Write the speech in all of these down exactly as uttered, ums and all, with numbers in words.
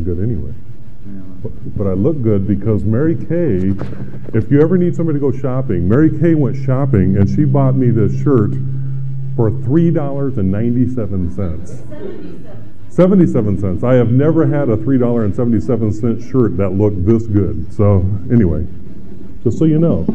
good anyway. Yeah. But, but I look good because Mary Kay, if you ever need somebody to go shopping, Mary Kay went shopping and she bought me this shirt for three dollars and ninety-seven cents. seventy-seven cents. I have never had a three dollars and seventy-seven cent shirt that looked this good. So anyway, just so you know.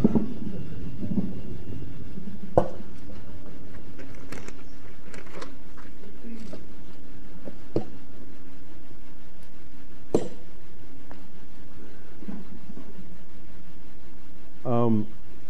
Um,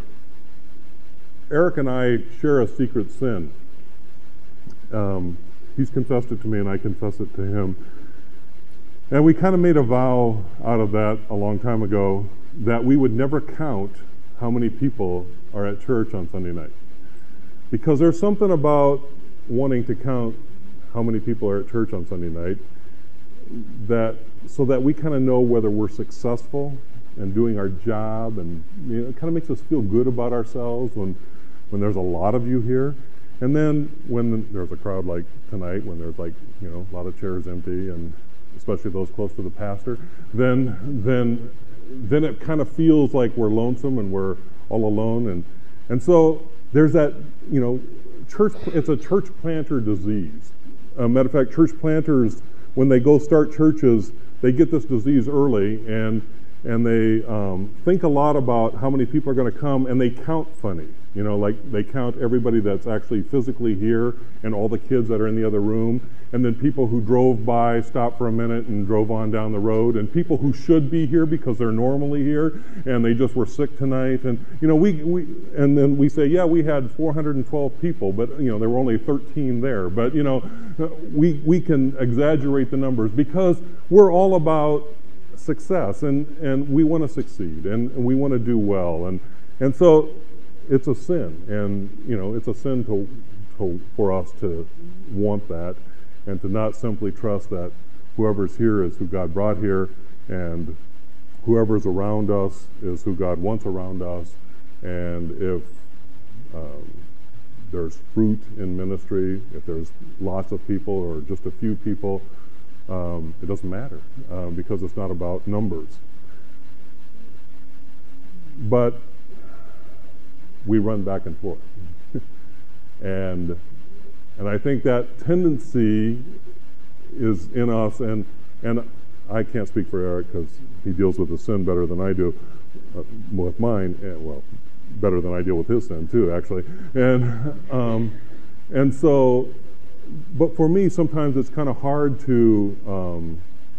Eric and I share a secret sin. Um, he's confessed it to me and I confess it to him. And we kind of made a vow out of that a long time ago that we would never count how many people are at church on Sunday night. Because there's something about wanting to count how many people are at church on Sunday night that so that we kind of know whether we're successful and doing our job, and you know, it kind of makes us feel good about ourselves when when there's a lot of you here. And then when there's a crowd like tonight, when there's like, you know, a lot of chairs empty, and especially those close to the pastor, then then then it kind of feels like we're lonesome and we're all alone. And and so there's that, you know, church, it's a church planter disease. Uh, matter of fact, church planters, when they go start churches, they get this disease early, and and they um, think a lot about how many people are going to come, and they count funny. You know, like they count everybody that's actually physically here and all the kids that are in the other room, and then people who drove by, stopped for a minute and drove on down the road, and people who should be here because they're normally here and they just were sick tonight. And you know, we, we and then we say, yeah, we had four hundred twelve people, but you know, there were only thirteen there. But you know, we we can exaggerate the numbers because we're all about success, and, and we want to succeed, and, and we want to do well, and and so it's a sin, and you know, it's a sin to, to for us to want that, and to not simply trust that whoever's here is who God brought here, and whoever's around us is who God wants around us. And if um, there's fruit in ministry, if there's lots of people or just a few people, Um, it doesn't matter uh, because it's not about numbers. But we run back and forth. and and I think that tendency is in us, and, and I can't speak for Eric because he deals with the sin better than I do uh, with mine, and, well, better than I deal with his sin too, actually. And um, and so But for me, sometimes it's kind of hard to um,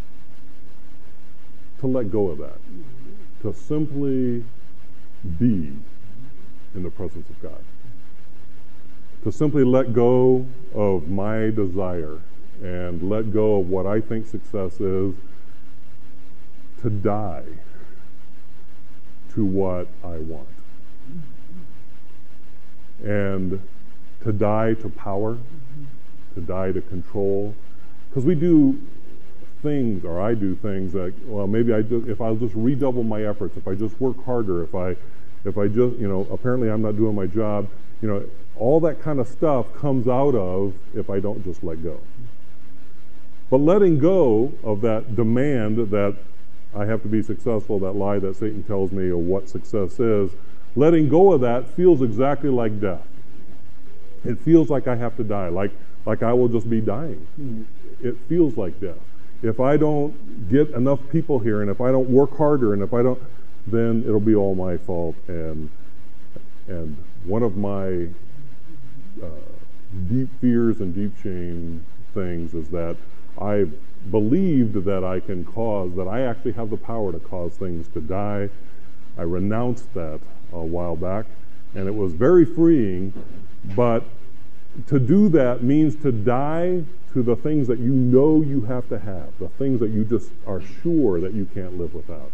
to let go of that, to simply be in the presence of God, to simply let go of my desire and let go of what I think success is, to die to what I want, and to die to power, to die to control, because we do things, or I do things that, well, maybe I just, if I'll just redouble my efforts, if I just work harder, if I, if I just, you know, apparently I'm not doing my job, you know, all that kind of stuff comes out of if I don't just let go. But letting go of that demand that I have to be successful, that lie that Satan tells me of what success is, letting go of that feels exactly like death. It feels like I have to die, like like I will just be dying. It feels like death. If I don't get enough people here, and if I don't work harder, and if I don't, then it'll be all my fault. And and one of my uh, deep fears and deep shame things is that I believed that I can cause, that I actually have the power to cause things to die. I renounced that a while back, and it was very freeing, but to do that means to die to the things that you know you have to have, the things that you just are sure that you can't live without.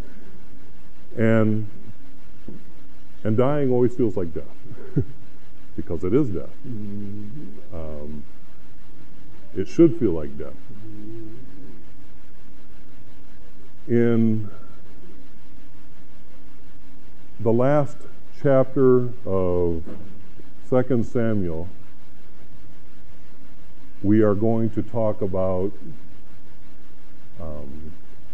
And and dying always feels like death, because it is death. Um, it should feel like death. In the last chapter of Second Samuel, we are going to talk about um,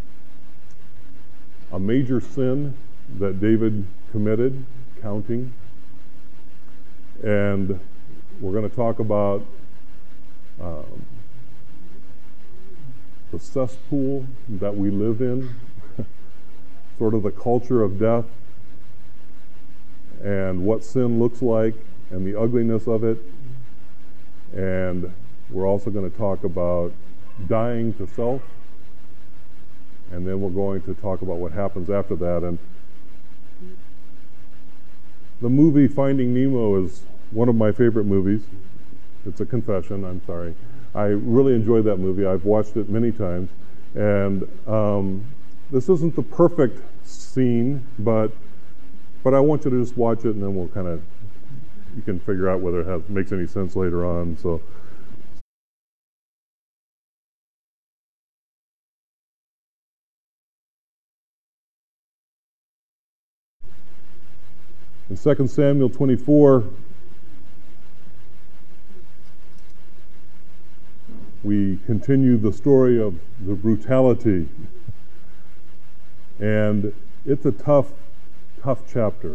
a major sin that David committed, counting. And we're going to talk about um, the cesspool that we live in, sort of the culture of death, and what sin looks like, and the ugliness of it. And we're also going to talk about dying to self, and then we're going to talk about what happens after that. And the movie Finding Nemo is one of my favorite movies. It's a confession, I'm sorry. I really enjoyed that movie. I've watched it many times. And um, this isn't the perfect scene, but but I want you to just watch it, and then we'll kind of, you can figure out whether it has, makes any sense later on. So. In Second Samuel twenty-four, we continue the story of the brutality. And it's a tough, tough chapter.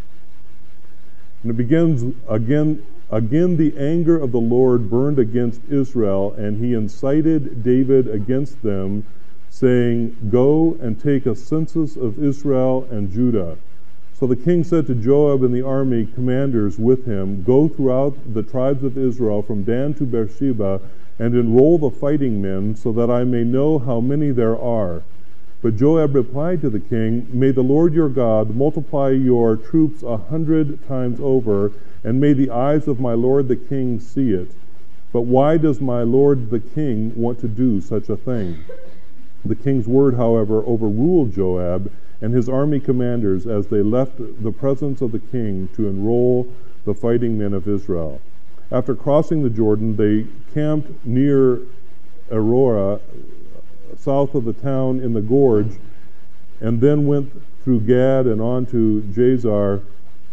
And it begins again, again the anger of the Lord burned against Israel, and he incited David against them, saying, "Go and take a census of Israel and Judah." So the king said to Joab and the army commanders with him, "Go throughout the tribes of Israel from Dan to Beersheba, and enroll the fighting men, so that I may know how many there are." But Joab replied to the king, "May the Lord your God multiply your troops a hundred times over, and may the eyes of my lord the king see it. But why does my lord the king want to do such a thing?" The king's word, however, overruled Joab and his army commanders as they left the presence of the king to enroll the fighting men of Israel. After crossing the Jordan, they camped near Aurora, south of the town in the gorge, and then went through Gad and on to Jazar.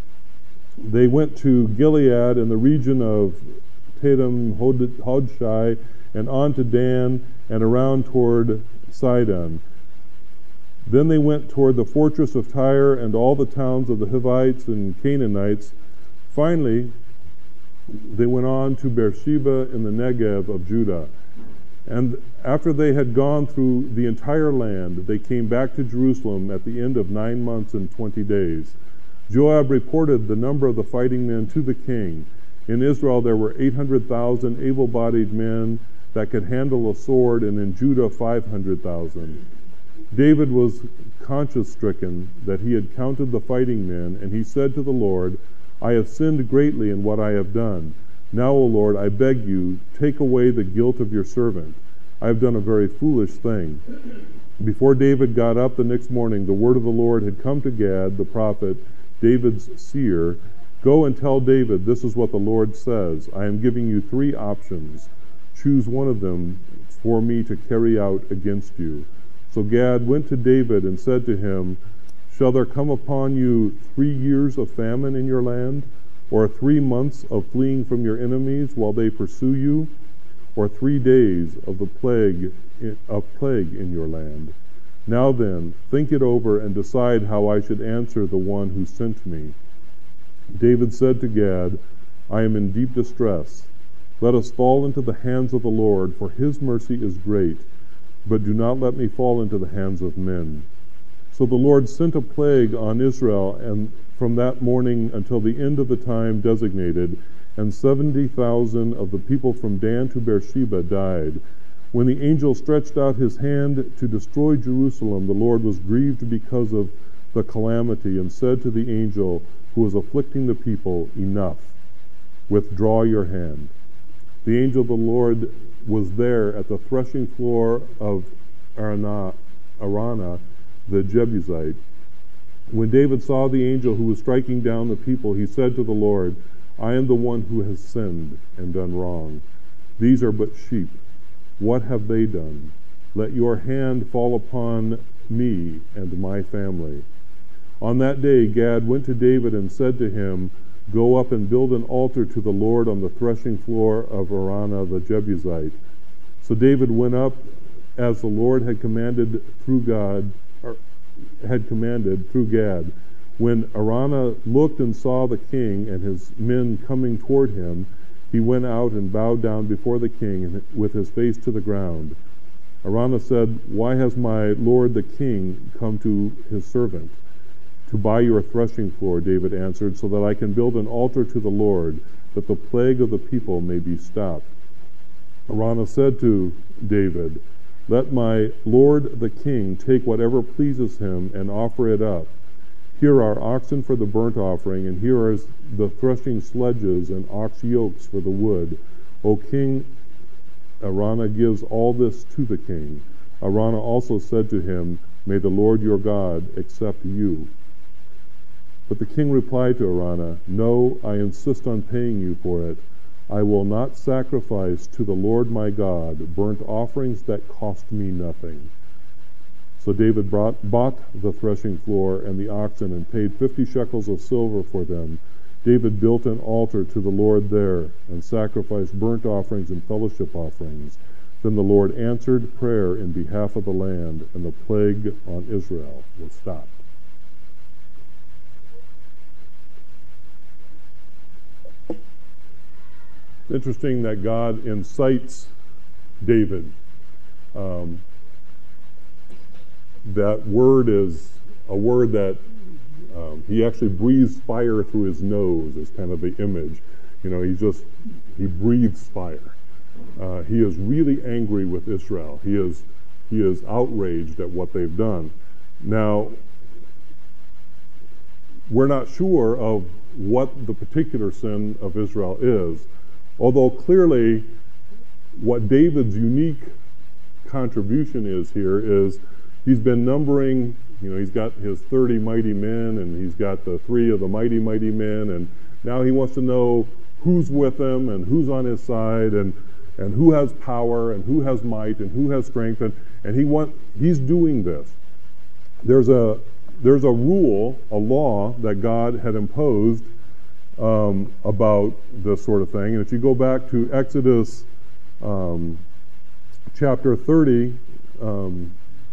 They went to Gilead in the region of Tatum Hodshai, and on to Dan and around toward Sidon. Then they went toward the fortress of Tyre and all the towns of the Hivites and Canaanites. Finally, they went on to Beersheba in the Negev of Judah. And after they had gone through the entire land, they came back to Jerusalem at the end of nine months and twenty days. Joab reported the number of the fighting men to the king. In Israel there were eight hundred thousand able-bodied men that could handle a sword, and in Judah five hundred thousand. David was conscience-stricken that he had counted the fighting men, and he said to the Lord, "I have sinned greatly in what I have done. Now, O Lord, I beg you, take away the guilt of your servant. I have done a very foolish thing." Before David got up the next morning, the word of the Lord had come to Gad, the prophet, David's seer. "Go and tell David, this is what the Lord says. I am giving you three options. Choose one of them for me to carry out against you." So Gad went to David and said to him, "Shall there come upon you three years of famine in your land? Or three months of fleeing from your enemies while they pursue you? Or three days of the plague, of plague in your land? Now then, think it over and decide how I should answer the one who sent me." David said to Gad, "I am in deep distress. Let us fall into the hands of the Lord, for his mercy is great, but do not let me fall into the hands of men." So the Lord sent a plague on Israel, and from that morning until the end of the time designated, and seventy thousand of the people from Dan to Beersheba died. When the angel stretched out his hand to destroy Jerusalem, the Lord was grieved because of the calamity, and said to the angel who was afflicting the people, "Enough, withdraw your hand." The angel of the Lord was there at the threshing floor of Arana, Arana the Jebusite. When David saw the angel who was striking down the people, he said to the Lord, "I am the one who has sinned and done wrong. These are but sheep. What have they done? Let your hand fall upon me and my family." On that day Gad went to David and said to him, "Go up and build an altar to the Lord on the threshing floor of Arana the Jebusite." So David went up as the Lord had commanded through God, or had commanded through Gad. When Araunah looked and saw the king and his men coming toward him, he went out and bowed down before the king with his face to the ground. Araunah said, "Why has my lord the king come to his servant?" "To buy your threshing floor," David answered, "so that I can build an altar to the Lord, that the plague of the people may be stopped." Araunah said to David, "Let my lord the king take whatever pleases him and offer it up. Here are oxen for the burnt offering, and here are the threshing sledges and ox yokes for the wood. O king," Araunah gives all this to the king. Araunah also said to him, "May the Lord your God accept you." But the king replied to Araunah, "No, I insist on paying you for it. I will not sacrifice to the Lord my God burnt offerings that cost me nothing." So David brought, bought the threshing floor and the oxen and paid fifty shekels of silver for them. David built an altar to the Lord there and sacrificed burnt offerings and fellowship offerings. Then the Lord answered prayer in behalf of the land, and the plague on Israel was stopped. Interesting that God incites David. Um, that word is a word that um, he actually breathes fire through his nose is kind of the image. You know, he just, he breathes fire. Uh, he is really angry with Israel. He is, he is outraged at what they've done. Now, we're not sure of what the particular sin of Israel is. Although clearly what David's unique contribution is here is he's been numbering, you know, he's got his thirty mighty men and he's got the three of the mighty, mighty men, and now he wants to know who's with him and who's on his side and, and who has power and who has might and who has strength, and, and he want, he's doing this. There's a, there's a rule, a law that God had imposed Um, about this sort of thing. And if you go back to Exodus um, chapter thirty, um,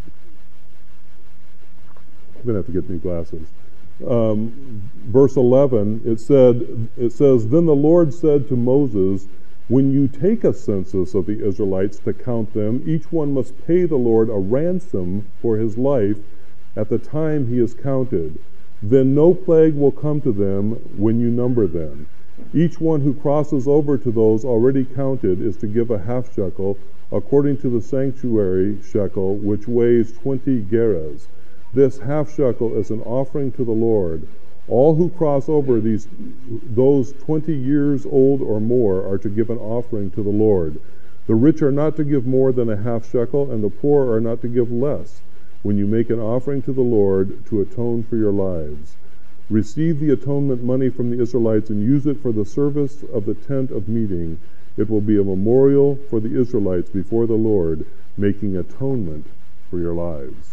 I'm going to have to get new glasses. Um, verse eleven, it said, it says, "Then the Lord said to Moses, when you take a census of the Israelites to count them, each one must pay the Lord a ransom for his life at the time he is counted. Then no plague will come to them when you number them. Each one who crosses over to those already counted is to give a half shekel, according to the sanctuary shekel, which weighs twenty gerahs. This half shekel is an offering to the Lord. All who cross over these those twenty years old or more are to give an offering to the Lord. The rich are not to give more than a half shekel, and the poor are not to give less, when you make an offering to the Lord to atone for your lives. Receive the atonement money from the Israelites and use it for the service of the tent of meeting. It will be a memorial for the Israelites before the Lord, making atonement for your lives."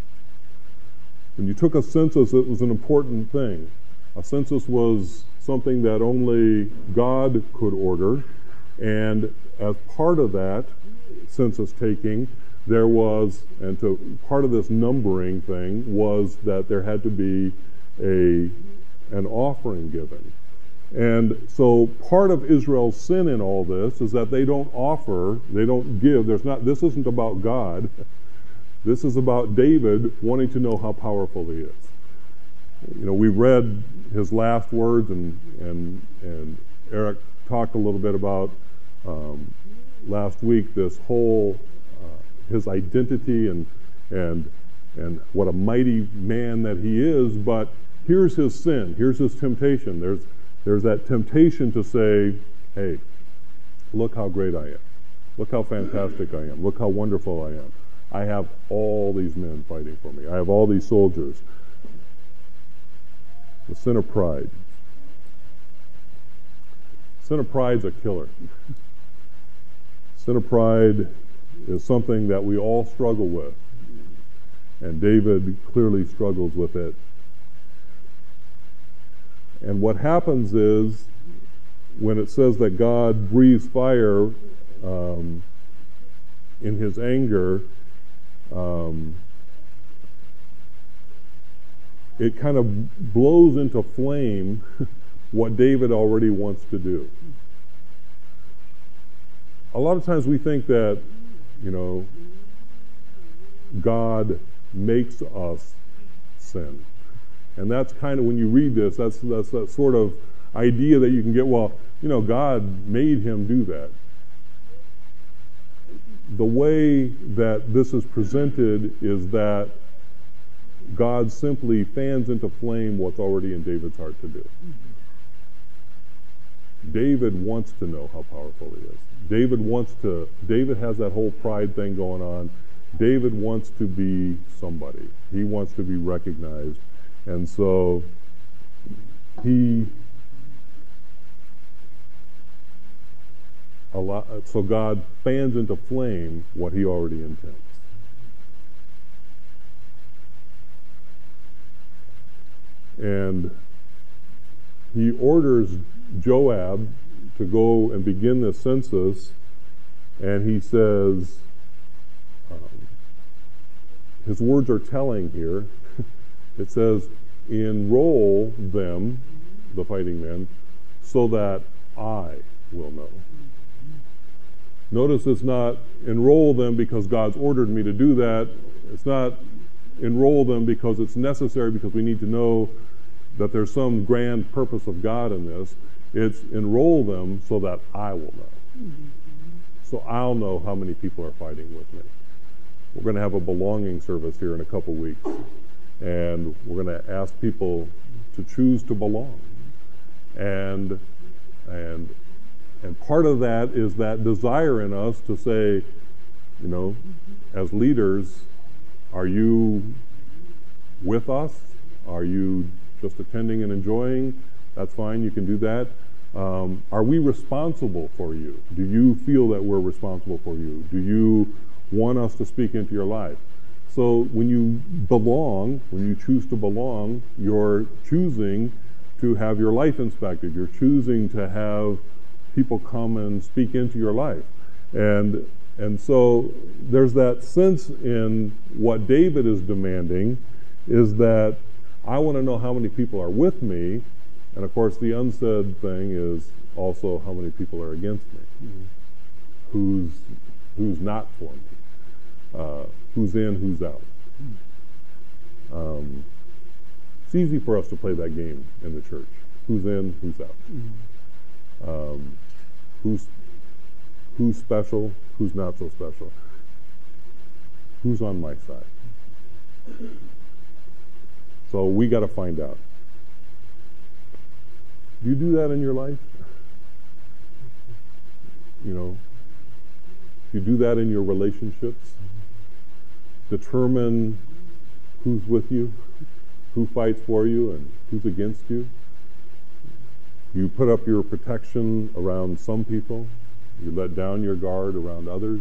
When you took a census, it was an important thing. A census was something that only God could order, and as part of that census taking, there was, and to part of this numbering thing was that there had to be a an offering given. And so part of Israel's sin in all this is that they don't offer, they don't give. There's not, this isn't about God. This is about David wanting to know how powerful he is. You know, we read his last words, and and and Eric talked a little bit about um, last week this whole uh, his identity and and and what a mighty man that he is. But here's his sin. Here's his temptation. There's there's that temptation to say, "Hey, look how great I am. Look how fantastic I am. Look how wonderful I am. I have all these men fighting for me. I have all these soldiers." The sin of pride. Sin of pride's a killer. Sin of pride is something that we all struggle with. And David clearly struggles with it. And what happens is, when it says that God breathes fire um, in his anger, um, it kind of blows into flame what David already wants to do. A lot of times we think that, you know, God makes us sin. And that's kind of, when you read this, that's, that's that sort of idea that you can get, well, you know, God made him do that. The way that this is presented is that God simply fans into flame what's already in David's heart to do. David wants to know how powerful he is. David wants to, David has that whole pride thing going on. David wants to be somebody. He wants to be recognized. And so he, allow, so God fans into flame what he already intends. And he orders Joab to go and begin the census, and he says, um, his words are telling here. It says, enroll them, the fighting men, so that I will know. Notice it's not enroll them because God's ordered me to do that. It's not enroll them because it's necessary, because we need to know that there's some grand purpose of God in this. It's enroll them so that I will know. So I'll know how many people are fighting with me. We're going to have a belonging service here in a couple weeks. And we're going to ask people to choose to belong. And, and, and part of that is that desire in us to say, you know, as leaders, are you with us? Are you just attending and enjoying? That's fine, you can do that. Um, are we responsible for you? Do you feel that we're responsible for you? Do you want us to speak into your life? So when you belong, when you choose to belong, you're choosing to have your life inspected. You're choosing to have people come and speak into your life. And, and so there's that sense in what David is demanding, is that I want to know how many people are with me. And of course, the unsaid thing is also how many people are against me. Mm-hmm. Who's, who's not for me. Uh, who's in, who's out. Um, it's easy for us to play that game in the church. Who's in, who's out. Mm-hmm. Um, who's who's special, who's not so special. Who's on my side. So we got to find out. Do you do that in your life? You know, do you do that in your relationships? Determine who's with you, who fights for you, and who's against you. You put up your protection around some people. You let down your guard around others.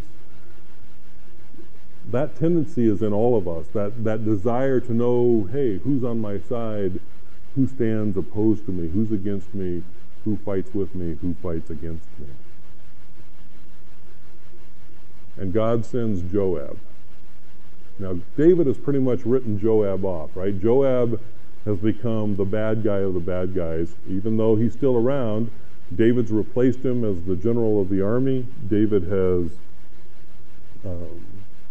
That tendency is in all of us, that, that desire to know, hey, who's on my side, who stands opposed to me, who's against me, who fights with me, who fights against me. And God sends Joab. Now, David has pretty much written Joab off, right? Joab has become the bad guy of the bad guys. Even though he's still around, David's replaced him as the general of the army. David has um,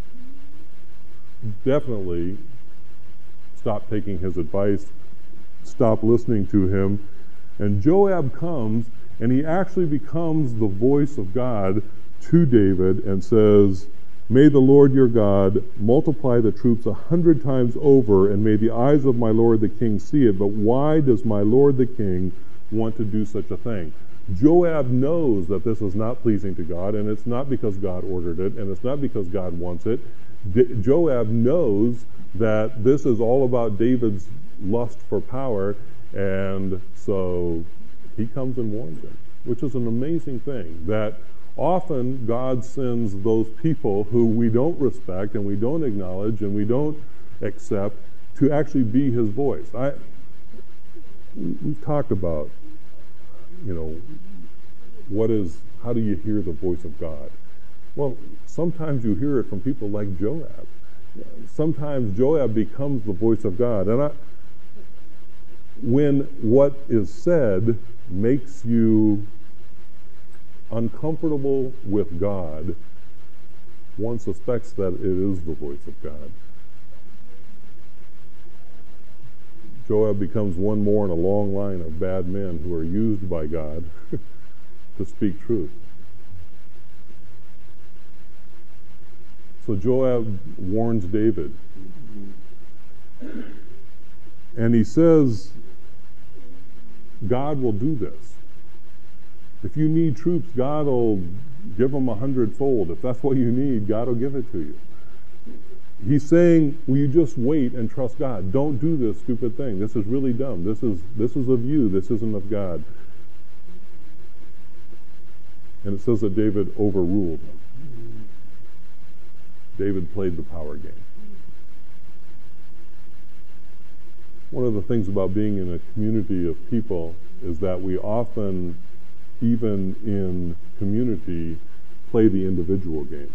definitely stopped taking his advice, stopped listening to him. And Joab comes, and he actually becomes the voice of God to David and says, may the Lord your God multiply the troops a hundred times over, and may the eyes of my Lord the king see it. But why does my Lord the king want to do such a thing? Joab knows that this is not pleasing to God, and it's not because God ordered it, and it's not because God wants it. D- Joab knows that this is all about David's lust for power, and so he comes and warns him, which is an amazing thing, that often God sends those people who we don't respect and we don't acknowledge and we don't accept to actually be his voice. I, we've talked about, you know, what is, how do you hear the voice of God? Well, sometimes you hear it from people like Joab. sometimes Joab becomes the voice of God. And I, when what is said makes you uncomfortable with God, one suspects that it is the voice of God. Joab becomes one more in a long line of bad men who are used by God to speak truth. So Joab warns David. And he says, God will do this. If you need troops, God will give them a hundredfold. If that's what you need, God will give it to you. He's saying, will you just wait and trust God? Don't do this stupid thing. This is really dumb. This is this is of you. This isn't of God. And it says that David overruled him. David played the power game. One of the things about being in a community of people is that we often, even in community, play the individual game.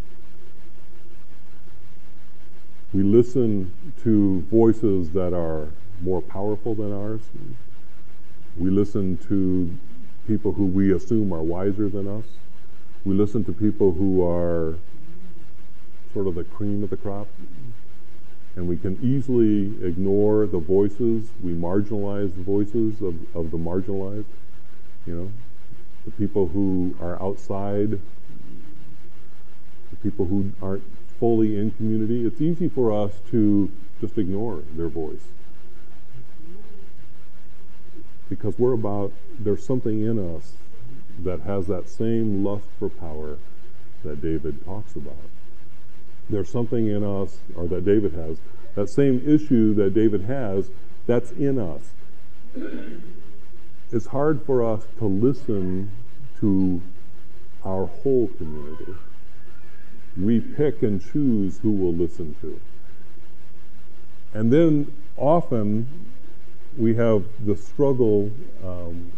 We listen to voices that are more powerful than ours. We listen to people who we assume are wiser than us. We listen to people who are sort of the cream of the crop. And we can easily ignore the voices. We marginalize the voices of, of the marginalized. You know, the people who are outside, the people who aren't fully in community. It's easy for us to just ignore their voice. Because we're about, there's something in us that has that same lust for power that David talks about. There's something in us, or that David has, that same issue that David has, that's in us. It's hard for us to listen to our whole community. We pick and choose who we'll listen to. And then often we have the struggle um,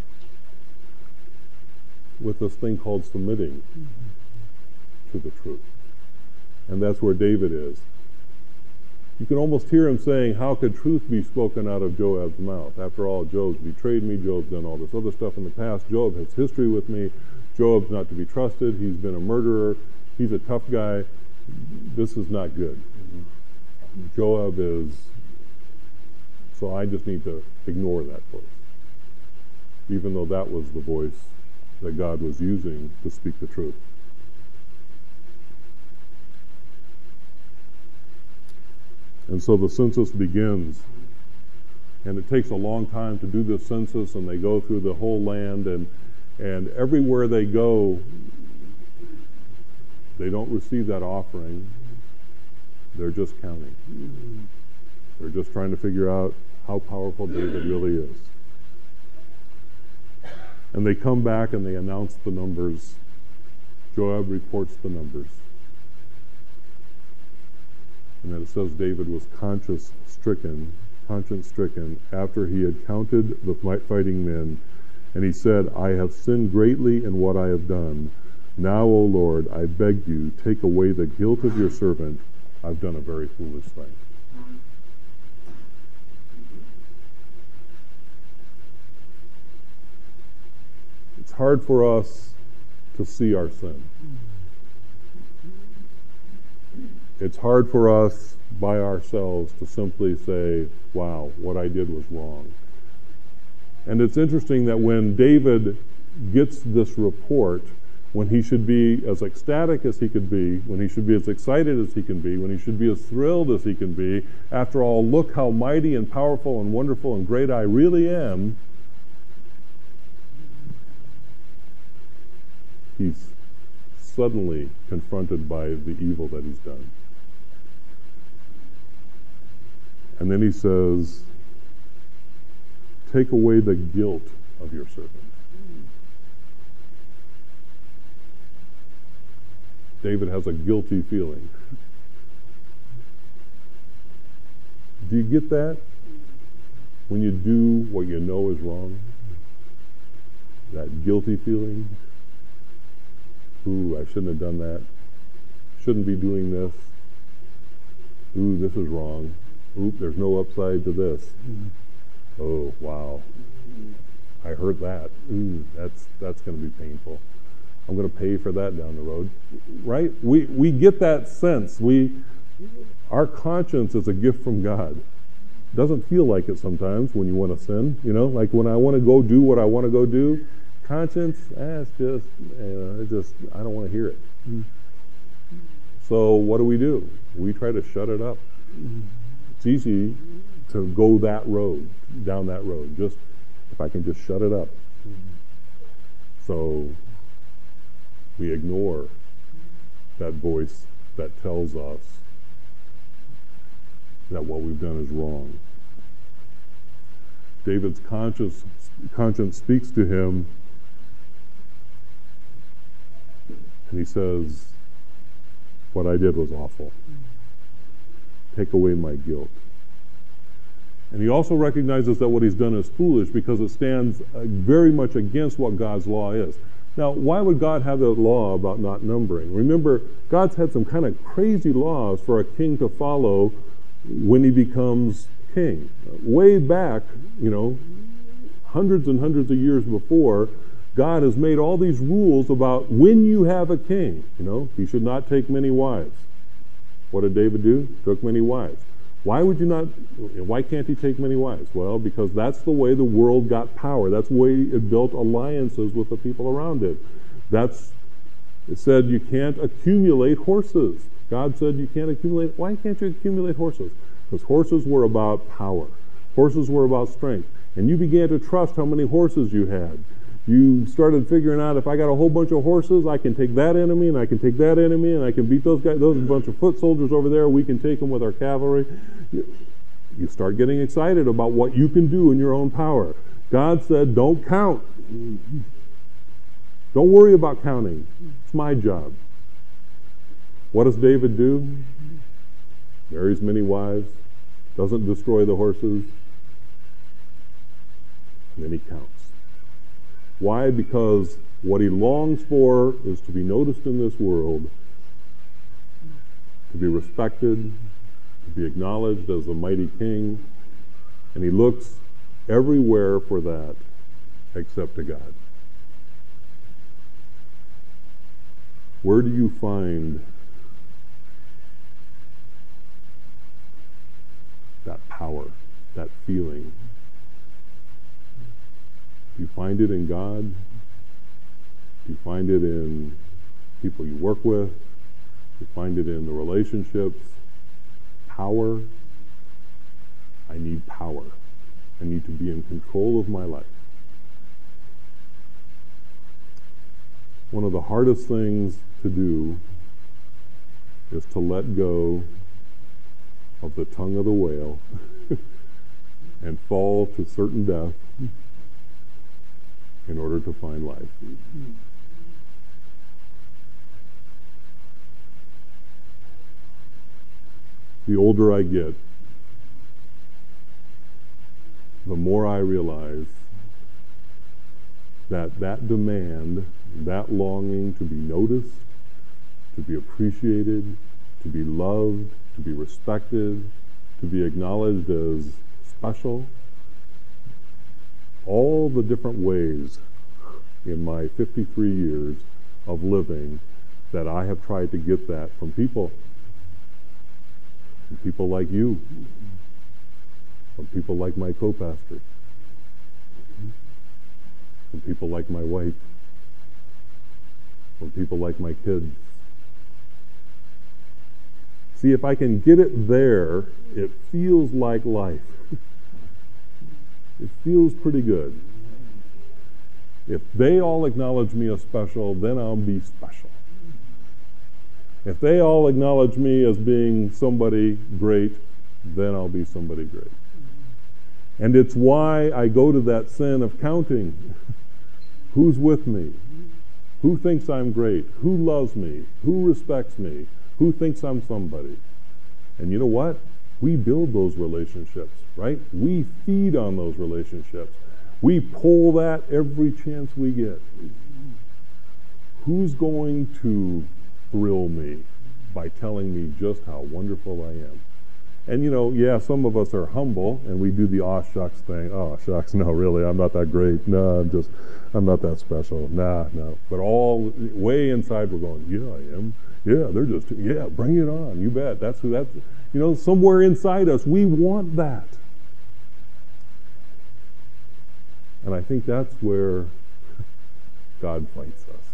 with this thing called submitting to the truth. And that's where David is. You can almost hear him saying, how could truth be spoken out of Joab's mouth? After all, Joab's betrayed me. Joab's done all this other stuff in the past. Joab has history with me. Joab's not to be trusted. He's been a murderer. He's a tough guy. This is not good. Mm-hmm. Joab is, so I just need to ignore that voice. Even though that was the voice that God was using to speak the truth. And so the census begins. And it takes a long time to do this census, and they go through the whole land, and and everywhere they go, they don't receive that offering. They're just counting. They're just trying to figure out how powerful David really is. And they come back and they announce the numbers. Joab reports the numbers. And then it says David was conscience stricken, conscience stricken after he had counted the fighting men. And he said, I have sinned greatly in what I have done. Now, O Lord, I beg you, take away the guilt of your servant. I've done a very foolish thing. It's hard for us to see our sin. It's hard for us by ourselves to simply say, wow, what I did was wrong. And it's interesting that when David gets this report, when he should be as ecstatic as he could be, when he should be as excited as he can be, when he should be as thrilled as he can be, after all, look how mighty and powerful and wonderful and great I really am, he's suddenly confronted by the evil that he's done. And then he says, take away the guilt of your servant. David has a guilty feeling. Do you get that? When you do what you know is wrong? That guilty feeling? Ooh, I shouldn't have done that. Shouldn't be doing this. Ooh, this is wrong. Oop, there's no upside to this. Oh, wow. I heard that. Ooh, that's that's going to be painful. I'm going to pay for that down the road. Right? We we get that sense. We our conscience is a gift from God. Doesn't feel like it sometimes when you want to sin. You know, like when I want to go do what I want to go do, conscience, eh, it's just, you know, it's just, I don't want to hear it. Mm-hmm. So what do we do? We try to shut it up. Mm-hmm. It's easy to go that road, down that road, just if I can just shut it up. Mm-hmm. So we ignore that voice that tells us that what we've done is wrong. David's conscience, conscience speaks to him, and he says, what I did was awful. Take away my guilt. And he also recognizes that what he's done is foolish because it stands uh, very much against what God's law is. Now, why would God have that law about not numbering? Remember, God's had some kind of crazy laws for a king to follow when he becomes king. Way back, you know, hundreds and hundreds of years before, God has made all these rules about when you have a king. You know, he should not take many wives. What did David do? Took many wives. Why would you not, why can't he take many wives? Well, because that's the way the world got power. That's the way it built alliances with the people around it. That's, it said you can't accumulate horses. God said you can't accumulate, why can't you accumulate horses? Because horses were about power. Horses were about strength. And you began to trust how many horses you had. You started figuring out, if I got a whole bunch of horses, I can take that enemy, and I can take that enemy, and I can beat those guys. Those are a bunch of foot soldiers over there. We can take them with our cavalry. You, you start getting excited about what you can do in your own power. God said, don't count. Don't worry about counting. It's my job. What does David do? Marries many wives, doesn't destroy the horses, and then he counts. Why? Because what he longs for is to be noticed in this world, to be respected, to be acknowledged as a mighty king, and he looks everywhere for that except to God. Where do you find that power, that feeling? Do you find it in God? Do you find it in people you work with? Do you find it in the relationships? Power? I need power. I need to be in control of my life. One of the hardest things to do is to let go of the tongue of the whale and fall to certain death in order to find life. The older I get, the more I realize that that demand, that longing to be noticed, to be appreciated, to be loved, to be respected, to be acknowledged as special, all the different ways in my fifty-three years of living that I have tried to get that from people. From people like you. From people like my co-pastor. From people like my wife. From people like my kids. See, if I can get it there, it feels like life. It feels pretty good. If they all acknowledge me as special, then I'll be special. If they all acknowledge me as being somebody great, then I'll be somebody great. And it's why I go to that sin of counting. Who's with me? Who thinks I'm great? Who loves me? Who respects me? Who thinks I'm somebody? And you know what? We build those relationships, right? We feed on those relationships. We pull that every chance we get. Who's going to thrill me by telling me just how wonderful I am? And, you know, yeah, some of us are humble, and we do the aw shucks thing. Oh, shucks, no, really, I'm not that great. No, I'm just, I'm not that special. Nah, no. But all, way inside, we're going, yeah, I am. Yeah, they're just, yeah, bring it on. You bet. That's who that's, you know, somewhere inside us, we want that. And I think that's where God fights us.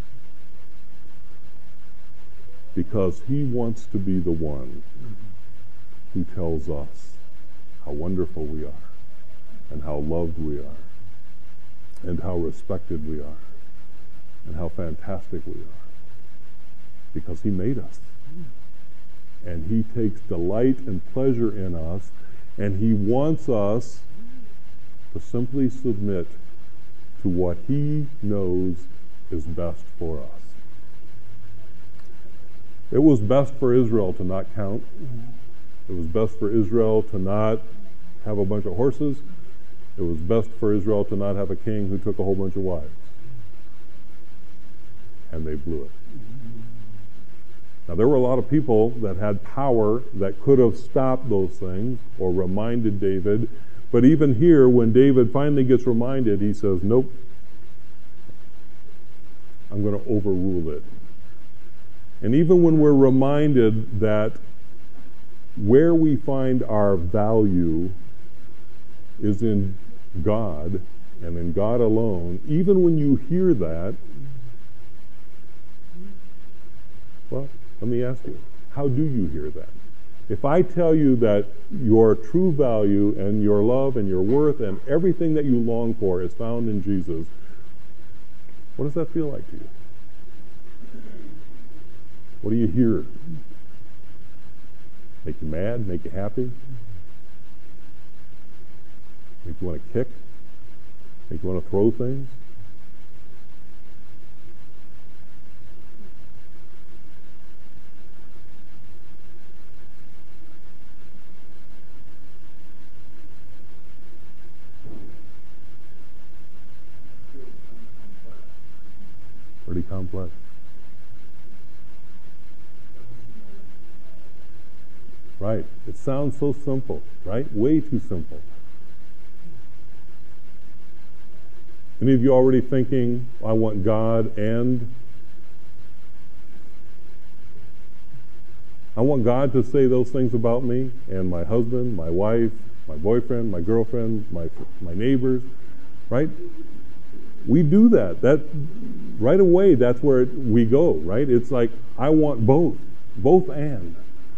Because he wants to be the one who tells us how wonderful we are, and how loved we are, and how respected we are, and how fantastic we are. Because he made us. And he takes delight and pleasure in us, and he wants us to simply submit to what he knows is best for us. It was best for Israel to not count. It was best for Israel to not have a bunch of horses. It was best for Israel to not have a king who took a whole bunch of wives. And they blew it. Now, there were a lot of people that had power that could have stopped those things or reminded David. But even here, when David finally gets reminded, he says, nope, I'm going to overrule it. And even when we're reminded that where we find our value is in God and in God alone, even when you hear that, well, let me ask you, how do you hear that? If I tell you that your true value and your love and your worth and everything that you long for is found in Jesus, what does that feel like to you? What do you hear? Make you mad? Make you happy? Make you want to kick? Make you want to throw things? Pretty complex. Right. It sounds so simple, right? Way too simple. Any of you already thinking, I want God and I want God to say those things about me and my husband, my wife, my boyfriend, my girlfriend, my my neighbors, right? We do that. That right away, that's where it, we go, right? It's like, I want both. Both and.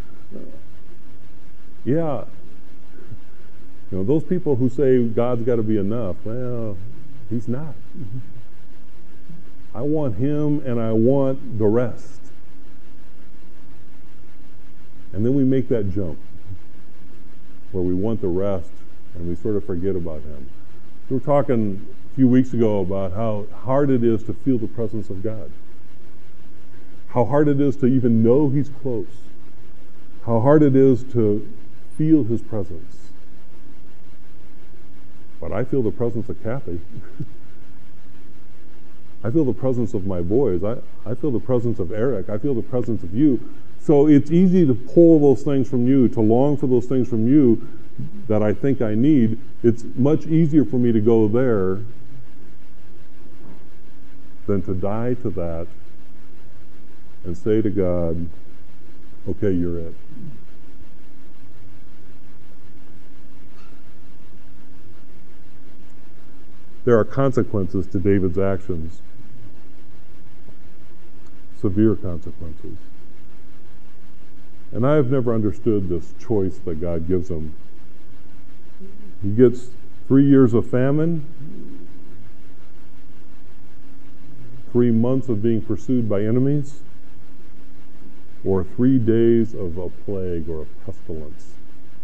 Yeah. You know, those people who say God's got to be enough, well, he's not. I want him and I want the rest. And then we make that jump where we want the rest and we sort of forget about him. We were talking a few weeks ago about how hard it is to feel the presence of God. How hard it is to even know he's close. How hard it is to feel his presence. But I feel the presence of Kathy. I feel the presence of my boys. I, I feel the presence of Eric. I feel the presence of you. So it's easy to pull those things from you, to long for those things from you that I think I need. It's much easier for me to go there than to die to that and say to God, okay, you're it. There are consequences to David's actions. Severe consequences. And I have never understood this choice that God gives him. He gets three years of famine, three months of being pursued by enemies, or three days of a plague or a pestilence.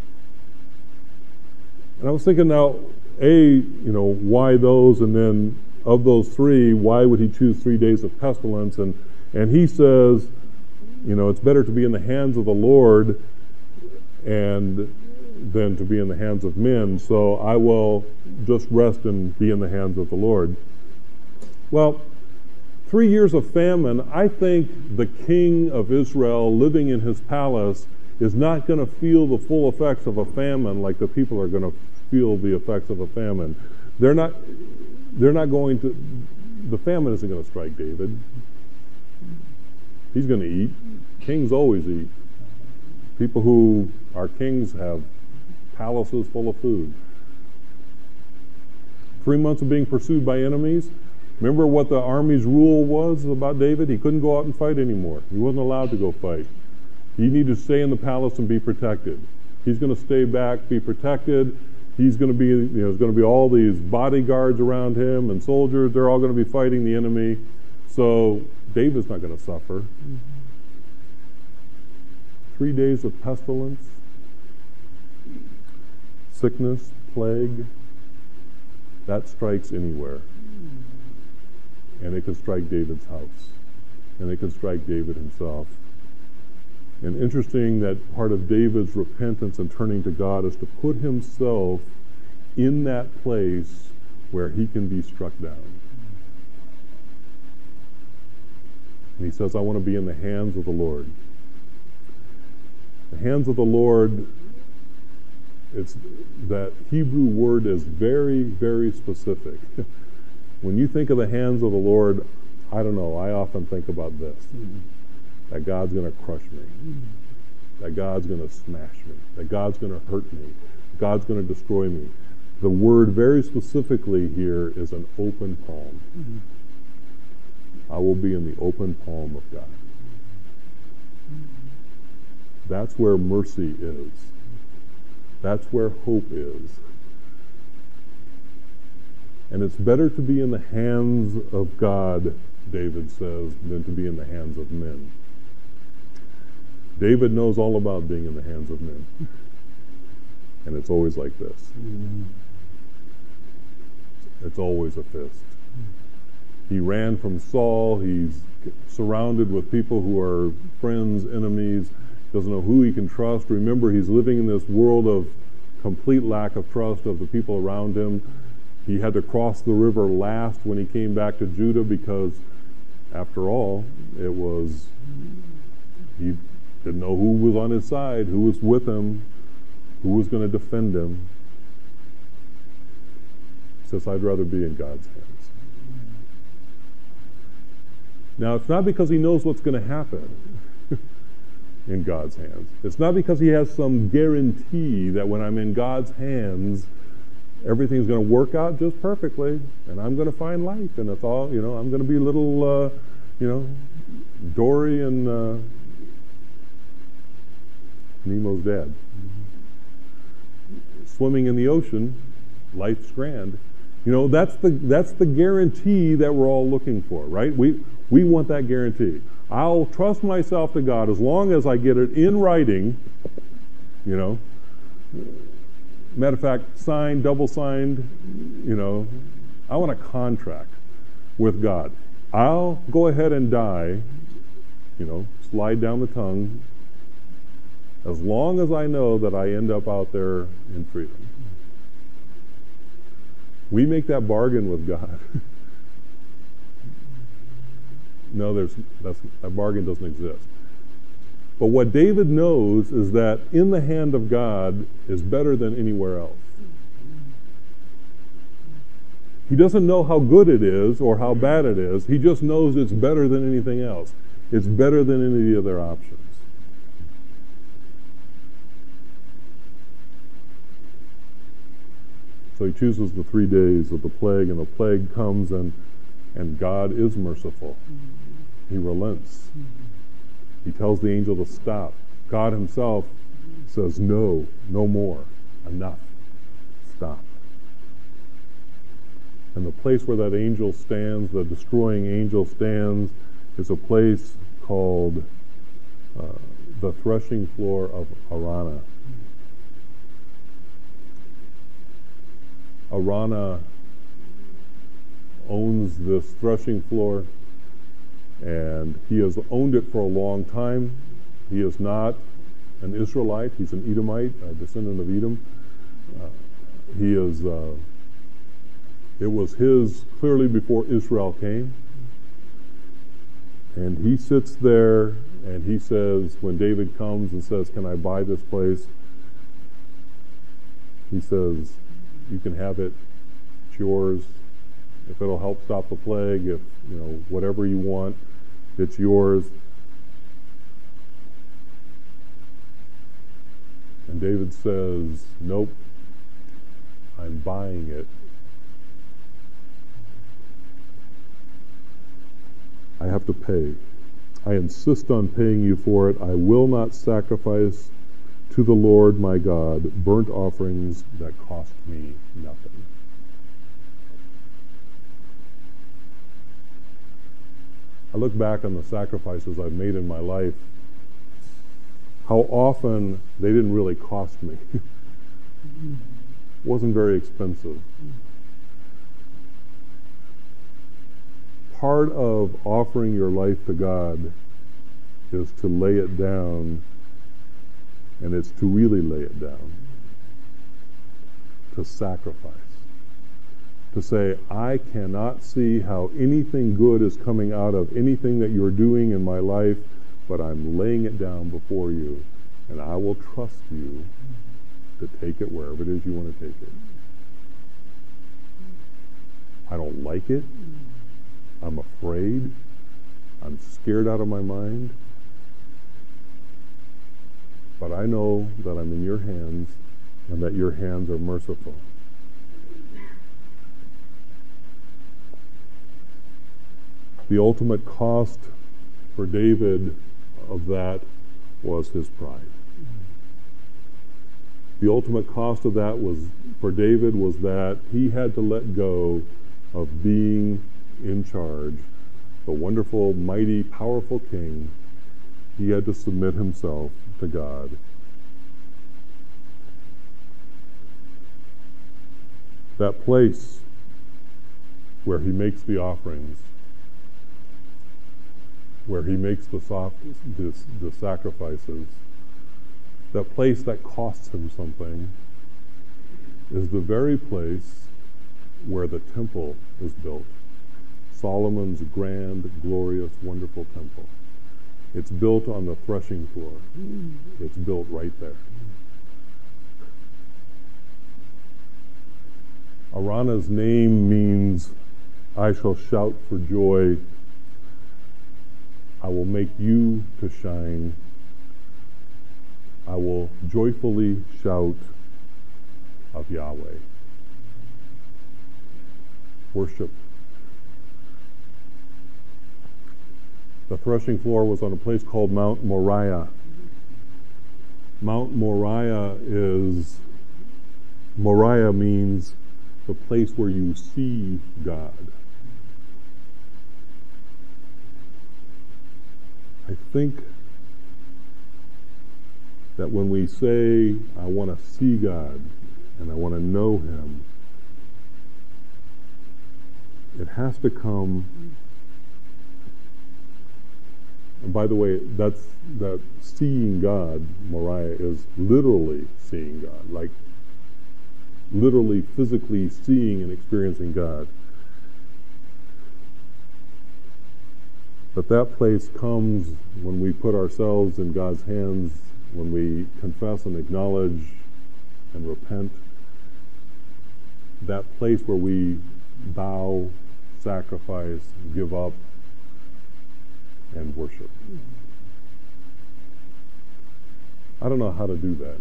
And I was thinking now, A, you know, why those? And then of those three, why would he choose three days of pestilence? And and he says, you know, it's better to be in the hands of the Lord and than to be in the hands of men. So I will just rest and be in the hands of the Lord. Well, three years of famine, I think the king of Israel living in his palace, is not going to feel the full effects of a famine like the people are going to feel the effects of a famine. They're not, they're not going to, the famine isn't going to strike David. He's going to eat. Kings always eat. People who are kings have palaces full of food. Three months of being pursued by enemies. Remember what the army's rule was about David? He couldn't go out and fight anymore. He wasn't allowed to go fight. He needed to stay in the palace and be protected. He's going to stay back, be protected. He's going to be, you know, there's going to be all these bodyguards around him and soldiers. They're all going to be fighting the enemy. So David's not going to suffer. Mm-hmm. Three days of pestilence, sickness, plague, that strikes anywhere. And it can strike David's house. And it can strike David himself. And interesting that part of David's repentance and turning to God is to put himself in that place where he can be struck down. And he says, I want to be in the hands of the Lord. The hands of the Lord, it's that Hebrew word is very, very specific. When you think of the hands of the Lord, I don't know, I often think about this. Mm-hmm. That God's going to crush me. Mm-hmm. That God's going to smash me. That God's going to hurt me. God's going to destroy me. The word very specifically here is an open palm. Mm-hmm. I will be in the open palm of God. Mm-hmm. That's where mercy is. That's where hope is. And it's better to be in the hands of God, David says, than to be in the hands of men. David knows all about being in the hands of men. And it's always like this. It's always a fist. He ran from Saul. He's surrounded with people who are friends, enemies, doesn't know who he can trust. Remember, he's living in this world of complete lack of trust of the people around him. He had to cross the river last when he came back to Judah because, after all, it was, he didn't know who was on his side, who was with him, who was going to defend him. He says, I'd rather be in God's hands. Now, it's not because he knows what's going to happen in God's hands. It's not because he has some guarantee that when I'm in God's hands, everything's going to work out just perfectly, and I'm going to find life, and it's all, you know, I'm going to be little, uh, you know, Dory and uh, Nemo's dad. Mm-hmm. Swimming in the ocean, life's grand. You know, that's the that's the guarantee that we're all looking for, right? We we want that guarantee. I'll trust myself to God as long as I get it in writing, you know. Matter of fact, signed, double signed, you know. I want a contract with God. I'll go ahead and die, you know, slide down the tongue, as long as I know that I end up out there in freedom. We make that bargain with God. No, there's that's, that bargain doesn't exist. But what David knows is that in the hand of God is better than anywhere else. He doesn't know how good it is or how bad it is. He just knows it's better than anything else. It's better than any of the other options. So he chooses the three days of the plague, and the plague comes, and and God is merciful. He relents. He tells the angel to stop. God himself says, no, no more. Enough. Stop. And the place where that angel stands, the destroying angel stands, is a place called uh, the threshing floor of Arana. Arana owns this threshing floor, and he has owned it for a long time. He is not an Israelite. He's an Edomite, a descendant of Edom. Uh, he is, uh, it was his clearly before Israel came. And he sits there and he says, when David comes and says, can I buy this place? He says, you can have it, it's yours. If it'll help stop the plague, if, you know, whatever you want, it's yours. And David says, nope, I'm buying it. I have to pay. I insist on paying you for it. I will not sacrifice to the Lord my God burnt offerings that cost me nothing. I look back on the sacrifices I've made in my life, how often they didn't really cost me. It wasn't very expensive. Part of offering your life to God is to lay it down, and it's to really lay it down, to sacrifice, to say, I cannot see how anything good is coming out of anything that you're doing in my life, but I'm laying it down before you, and I will trust you to take it wherever it is you want to take it. I don't like it. I'm afraid. I'm scared out of my mind. But I know that I'm in your hands and that your hands are merciful. The ultimate cost for David of that was his pride. The ultimate cost of that was for David was that he had to let go of being in charge, the wonderful, mighty, powerful king. He had to submit himself to God. That place where he makes the offerings, where he makes the, soft, the, the sacrifices, that place that costs him something, is the very place where the temple is built. Solomon's grand, glorious, wonderful temple. It's built on the threshing floor. It's built right there. Araunah's name means, I shall shout for joy. I will make you to shine. I will joyfully shout of Yahweh. Worship. The threshing floor was on a place called Mount Moriah. Mount Moriah is, Moriah means the place where you see God. I think that when we say, I want to see God and I want to know Him, it has to come. And by the way, that's that seeing God, Moriah, is literally seeing God, like literally, physically seeing and experiencing God. But that place comes when we put ourselves in God's hands, when we confess and acknowledge and repent. That place where we bow, sacrifice, give up, and worship. I don't know how to do that.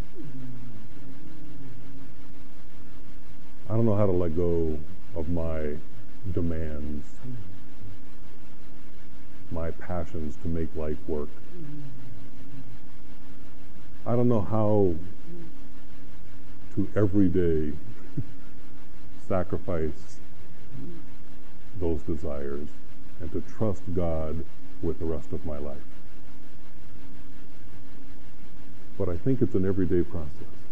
I don't know how to let go of my demands, my passions to make life work. I don't know how to every day sacrifice those desires and to trust God with the rest of my life. But I think it's an everyday process.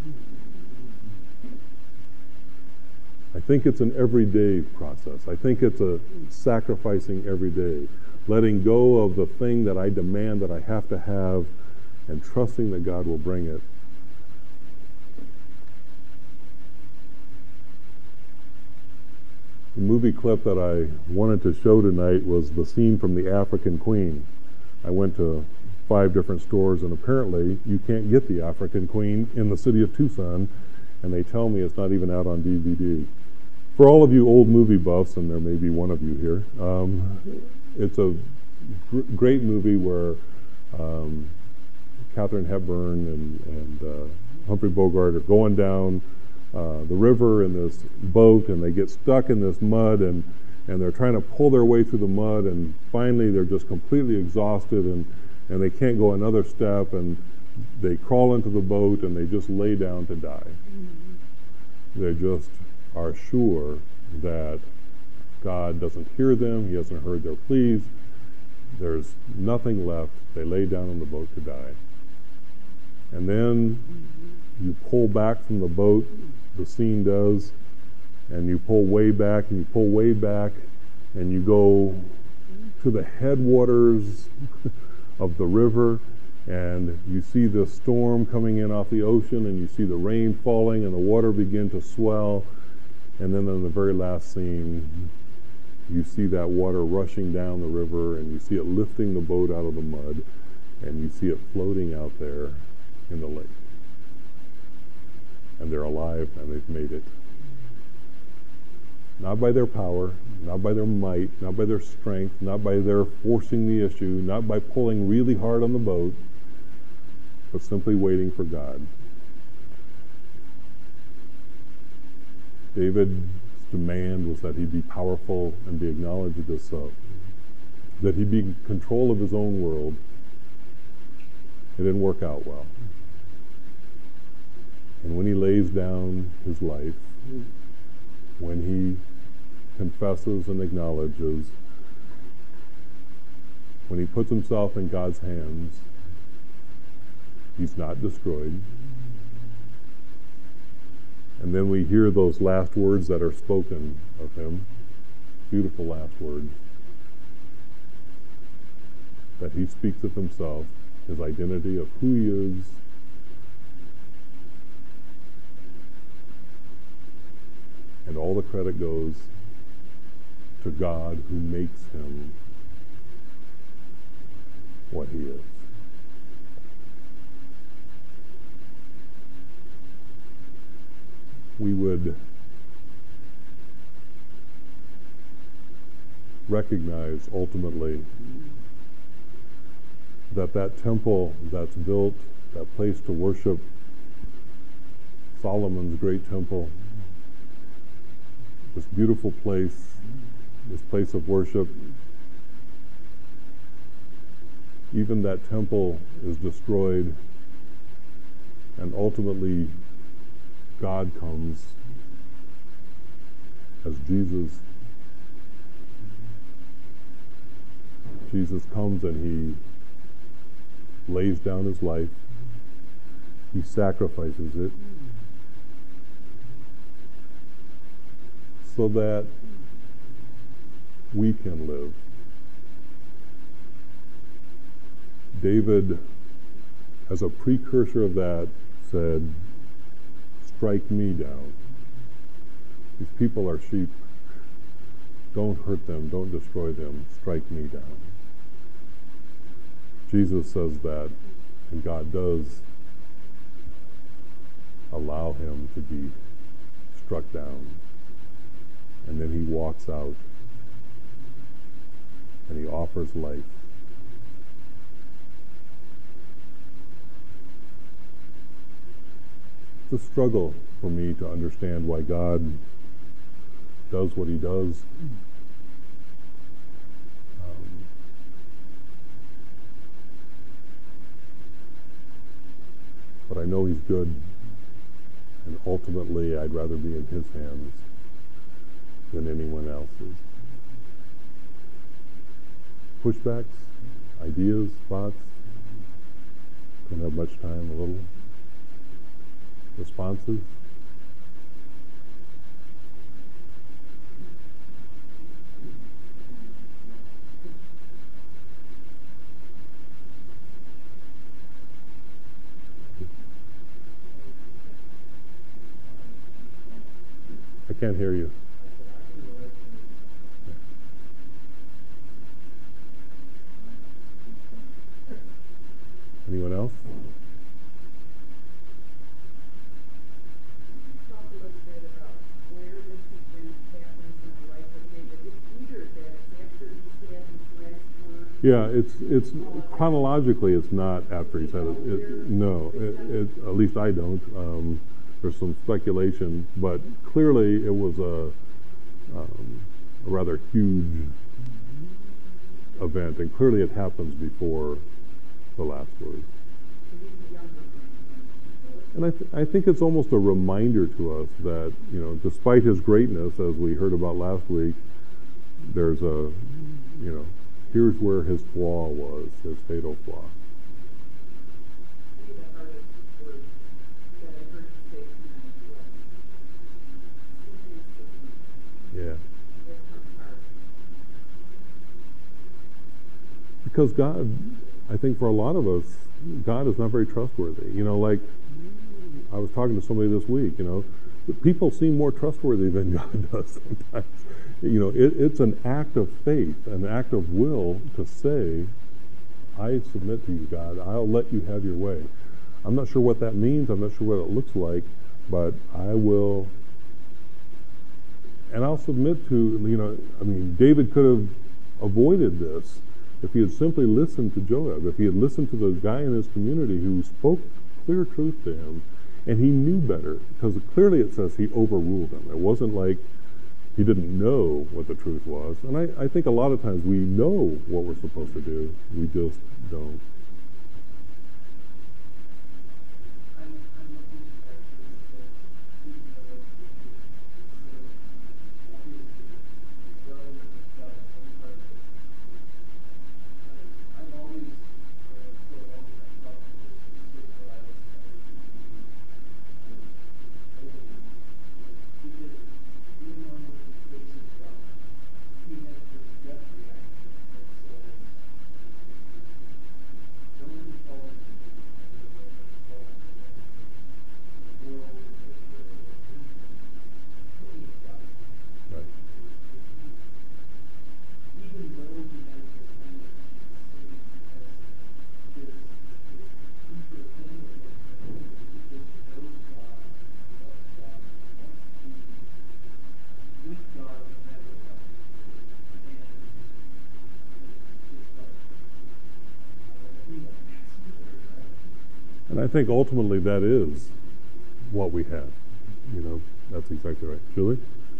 I think it's an everyday process. I think it's a sacrificing every day, letting go of the thing that I demand that I have to have and trusting that God will bring it. The movie clip that I wanted to show tonight was the scene from The African Queen. I went to five different stores, and apparently you can't get The African Queen in the city of Tucson, and they tell me it's not even out on D V D. For all of you old movie buffs, and there may be one of you here, um, it's a gr- great movie where um, Katharine Hepburn and, and uh, Humphrey Bogart are going down uh, the river in this boat, and they get stuck in this mud, and, and they're trying to pull their way through the mud, and finally they're just completely exhausted, and, and they can't go another step, and they crawl into the boat, and they just lay down to die. Mm-hmm. They just are sure that God doesn't hear them, he hasn't heard their pleas, there's nothing left, they lay down in the boat to die. And then you pull back from the boat, the scene does, and you pull way back, and you pull way back, and you go to the headwaters of the river, and you see the storm coming in off the ocean, and you see the rain falling, and the water begin to swell, and then in the very last scene, you see that water rushing down the river, and you see it lifting the boat out of the mud, and you see it floating out there in the lake. And they're alive, and they've made it. Not by their power, not by their might, not by their strength, not by their forcing the issue, not by pulling really hard on the boat, but simply waiting for God. David's demand was that he be powerful and be acknowledged as so, that he be in control of his own world. It didn't work out well. And when he lays down his life, when he confesses and acknowledges, when he puts himself in God's hands, he's not destroyed. And then we hear those last words that are spoken of him, beautiful last words, that he speaks of himself, his identity of who he is, and all the credit goes to God who makes him what he is. We would recognize ultimately that that temple that's built, that place to worship, Solomon's great temple, this beautiful place, this place of worship, even that temple is destroyed, and ultimately God comes as Jesus. Jesus comes and he lays down his life. He sacrifices it so that we can live. David, as a precursor of that, said, "Strike me down. These people are sheep. Don't hurt them. Don't destroy them. Strike me down." Jesus says that, and God does allow him to be struck down. And then he walks out and he offers life. It's a struggle for me to understand why God does what he does. Um, but I know he's good, and ultimately I'd rather be in his hands than anyone else's. Pushbacks, ideas, thoughts? Don't have much time, a little. Responses? I can't hear you. Anyone else? Yeah, it's it's chronologically it's not after he said it. it no, it, it, at least I don't. Um, there's some speculation, but clearly it was a, um, a rather huge event, and clearly it happens before the last words. And I, th- I think it's almost a reminder to us that, you know, despite his greatness, as we heard about last week, there's a, you know, here's where his flaw was, his fatal flaw. Yeah. Because God, I think for a lot of us, God is not very trustworthy. You know, like I was talking to somebody this week, you know, people seem more trustworthy than God does sometimes. You know, it, it's an act of faith, an act of will to say, I submit to you, God. I'll let you have your way. I'm not sure what that means. I'm not sure what it looks like, but I will, and I'll submit to, you know, I mean, David could have avoided this if he had simply listened to Joab, if he had listened to the guy in his community who spoke clear truth to him, and he knew better, because clearly it says he overruled him. It wasn't like he didn't know what the truth was. And I, I think a lot of times we know what we're supposed to do, we just don't. And I think ultimately that is what we have. You know, that's exactly right. Julie?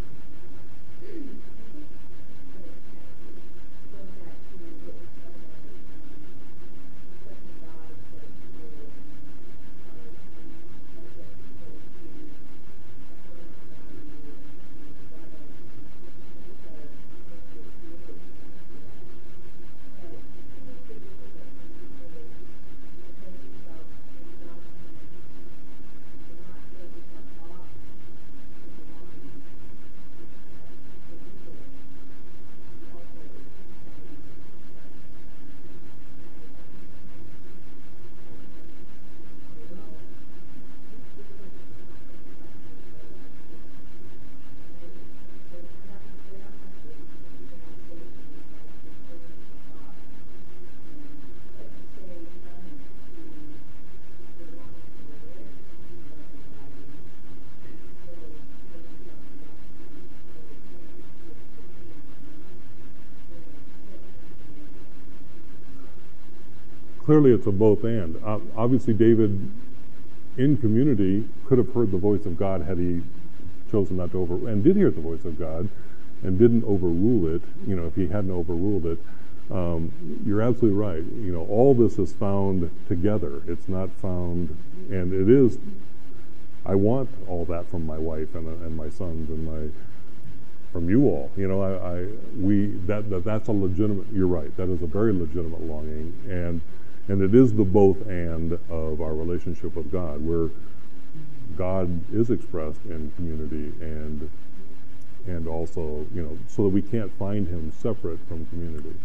Clearly it's a both and. Uh, obviously David, in community, could have heard the voice of God had he chosen not to over, and did hear the voice of God, and didn't overrule it, you know, if he hadn't overruled it. Um, you're absolutely right. You know, all this is found together. It's not found, and it is, I want all that from my wife and, uh, and my sons and my, from you all. You know, I, I we, that, that, that's a legitimate, you're right, that is a very legitimate longing, and And it is the both and of our relationship with God, where God is expressed in community and and also, you know, so that we can't find him separate from community.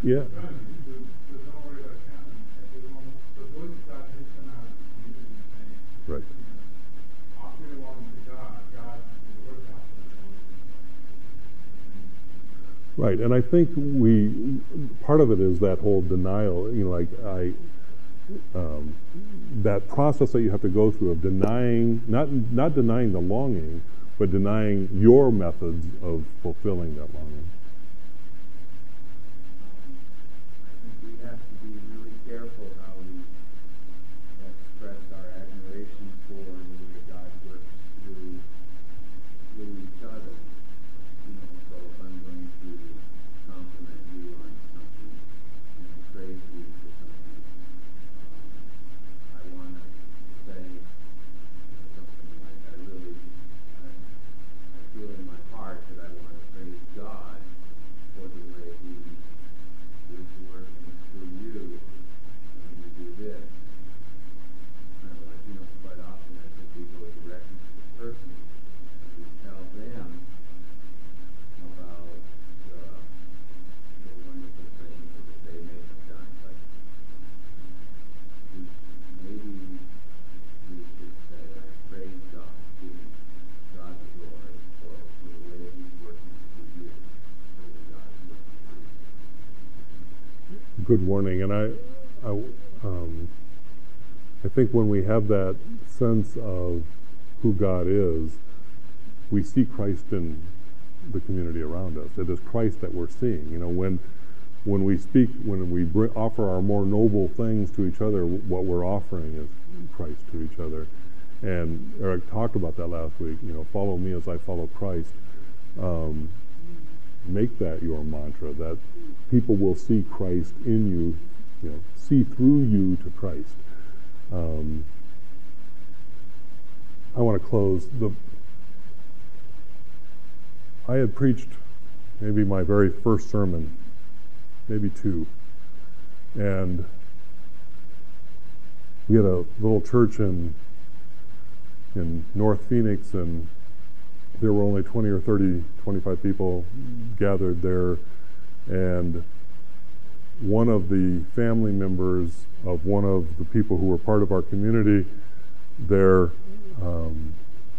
Yeah. Right. Right, and I think we, part of it is that whole denial, you know, like I, um, that process that you have to go through of denying, not not denying the longing, but denying your methods of fulfilling that longing. I think we have to be really careful how we express our admiration for the way God works through, through each other. You know, so if I'm going to compliment you on something and praise you for something, um, I want to say something like, I really, I, I feel in my heart that I want to praise God for the way He is working through you when you do this. Kind of like, you know, quite often I think we go directly to the person and we tell them about the, the wonderful things that they may have done, but we, maybe we should say, I praise God, giving God the glory for, for the way He's working through you, for the way God is working through you. Good warning, and I, I, um, I think when we have that sense of who God is, we see Christ in the community around us. It is Christ that we're seeing. You know, when when we speak, when we bring, offer our more noble things to each other, what we're offering is Christ to each other. And Eric talked about that last week. You know, follow me as I follow Christ. Um, make that your mantra, that people will see Christ in you, you know, see through you to Christ. Um, I want to close. The I had preached maybe my very first sermon, maybe two, and we had a little church in in North Phoenix, and there were only twenty or thirty, twenty-five people gathered there, and one of the family members of one of the people who were part of our community there um,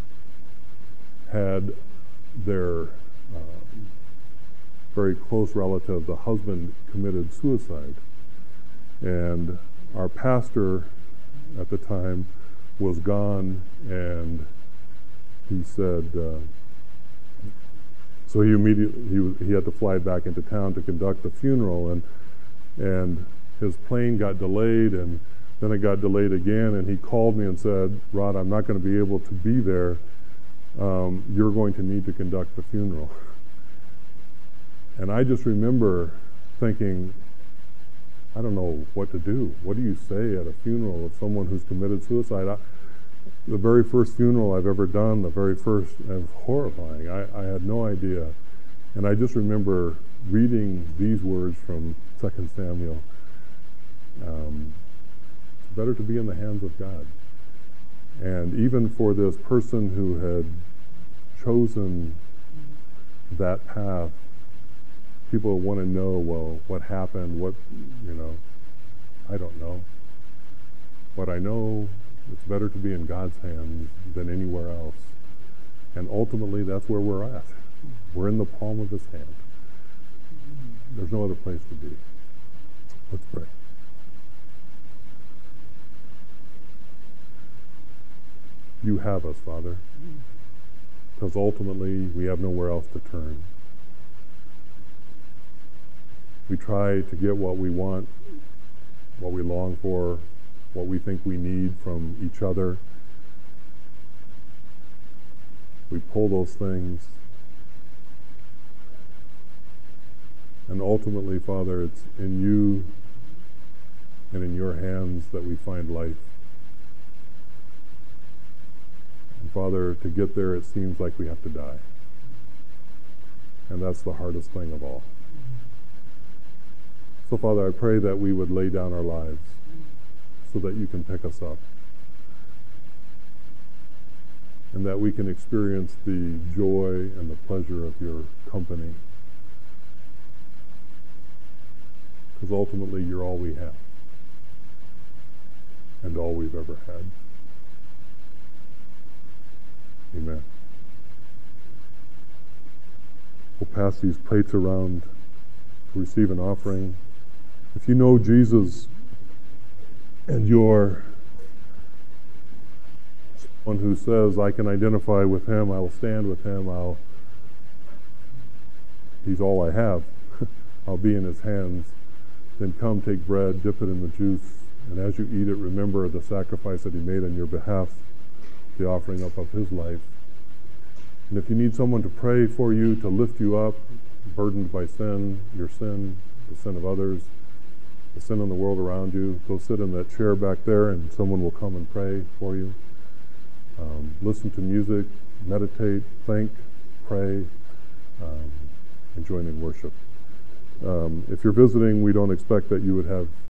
had their uh, very close relative, the husband, committed suicide. And our pastor at the time was gone, and he said, uh, so he immediately, he, was, he had to fly back into town to conduct the funeral, and and his plane got delayed, and then it got delayed again, and he called me and said, Rod, I'm not going to be able to be there. Um, you're going to need to conduct the funeral. And I just remember thinking, I don't know what to do. What do you say at a funeral of someone who's committed suicide? I, the very first funeral I've ever done, the very first, it was horrifying. I, I had no idea. And I just remember reading these words from Second Samuel. Um, it's better to be in the hands of God. And even for this person who had chosen that path, people want to know, well, what happened, what, you know, I don't know. But I know it's better to be in God's hands than anywhere else. And ultimately, that's where we're at. We're in the palm of His hand. There's no other place to be. Let's pray. You have us, Father, because ultimately we have nowhere else to turn. We try to get what we want, what we long for, what we think we need from each other. We pull those things. And ultimately, Father, it's in you and in your hands that we find life. And Father, to get there, it seems like we have to die. And that's the hardest thing of all. So, Father, I pray that we would lay down our lives so that you can pick us up. And that we can experience the joy and the pleasure of your company. because ultimately you're all we have and all we've ever had. Amen. We'll pass these plates around to receive an offering. If you know Jesus and you're someone who says, I can identify with him, I will stand with him, I'll he's all I have, I'll be in his hands, then come take bread, dip it in the juice, and as you eat it, remember the sacrifice that he made on your behalf, the offering up of his life. And if you need someone to pray for you, to lift you up, burdened by sin, your sin, the sin of others, the sin in the world around you, go sit in that chair back there and someone will come and pray for you. Um, listen to music, meditate, think, pray, um, and join in worship. Um, if you're visiting, we don't expect that you would have